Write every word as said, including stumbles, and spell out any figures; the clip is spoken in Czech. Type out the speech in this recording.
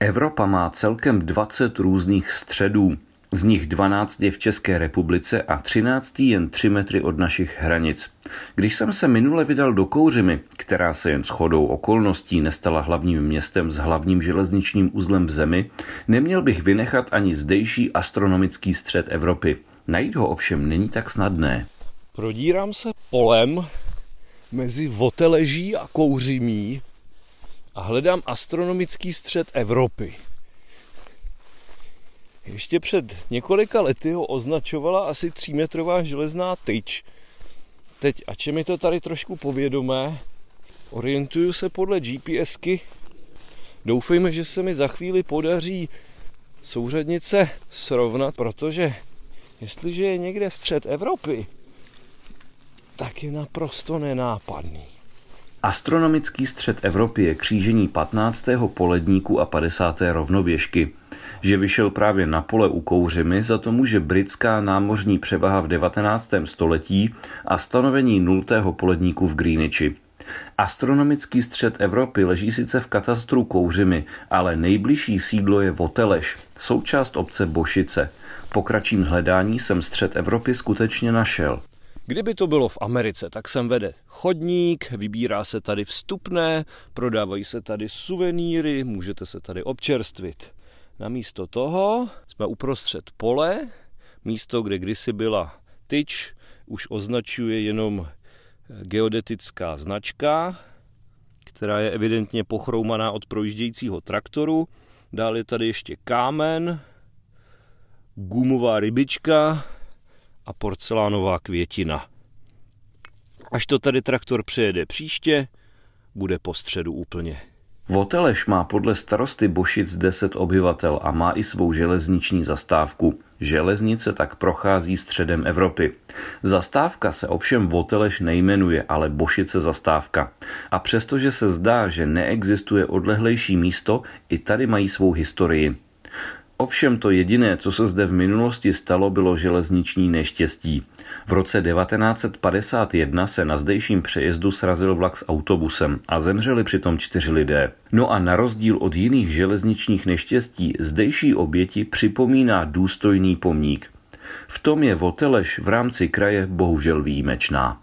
Evropa má celkem dvacet různých středů. Z nich dvanáct je v České republice a třináctý jen tři metry od našich hranic. Když jsem se minule vydal do Kouřimy, která se jen shodou okolností nestala hlavním městem s hlavním železničním uzlem v zemi, neměl bych vynechat ani zdejší astronomický střed Evropy. Najít ho ovšem není tak snadné. Prodírám se polem mezi Voteleží a Kouřimí a hledám astronomický střed Evropy. Ještě před několika lety ho označovala asi třímetrová železná tyč. Teď, ač je mi to tady trošku povědomé, orientuju se podle GPSky. Doufejme, že se mi za chvíli podaří souřadnice srovnat, protože jestliže je někde střed Evropy, tak je naprosto nenápadný. Astronomický střed Evropy je křížení patnáctého poledníku a padesáté rovnoběžky. Že vyšel právě na pole u Kouřimy, za to může britská námořní převaha v devatenáctém století a stanovení nultého poledníku v Greenwichi. Astronomický střed Evropy leží sice v katastru Kouřimy, ale nejbližší sídlo je Votelež, součást obce Bošice. Po kratším hledání jsem střed Evropy skutečně našel. Kdyby to bylo v Americe, tak sem vede chodník, vybírá se tady vstupné, prodávají se tady suvenýry, můžete se tady občerstvit. Namísto toho jsme uprostřed pole, místo, kde kdysi byla tyč, už označuje jenom geodetická značka, která je evidentně pochroumaná od projíždějícího traktoru. Dále je tady ještě kámen, gumová rybička a porcelánová květina. Až to tady traktor přejede příště, bude po středu úplně. Votelež má podle starosty Bošic deset obyvatel a má i svou železniční zastávku. Železnice tak prochází středem Evropy. Zastávka se ovšem Votelež nejmenuje, ale Bošice zastávka. A přestože se zdá, že neexistuje odlehlejší místo, i tady mají svou historii. Ovšem to jediné, co se zde v minulosti stalo, bylo železniční neštěstí. V roce devatenáct set padesát jedna se na zdejším přejezdu srazil vlak s autobusem a zemřeli přitom čtyři lidé. No a na rozdíl od jiných železničních neštěstí, zdejší oběti připomíná důstojný pomník. V tom je Votelež v rámci kraje bohužel výjimečná.